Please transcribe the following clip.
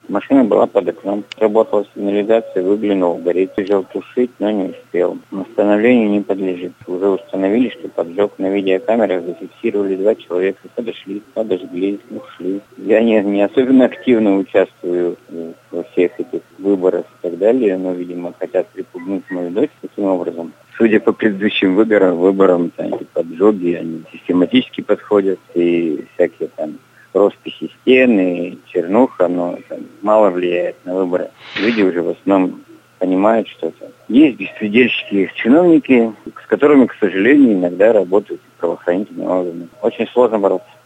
Машина была под окном. Работала сигнализация, выглянул, горит. Бежал тушить, но не успел. Восстановлению не подлежит. Уже установили, что поджог. На видеокамерах зафиксировали 2 человека. Подошли, подожгли, ушли. Я не особенно активно участвую во всех этих выборах и так далее, но, видимо, хотят припугнуть мою дочь таким образом. Судя по предыдущим выборам, эти поджоги, они систематически подходят, и всякие там росписи стен и чернуха, но это мало влияет на выборы. Люди уже в основном понимают, что это есть беспредельщики, чиновники, с которыми, к сожалению, иногда работают правоохранительные органы. Очень сложно бороться.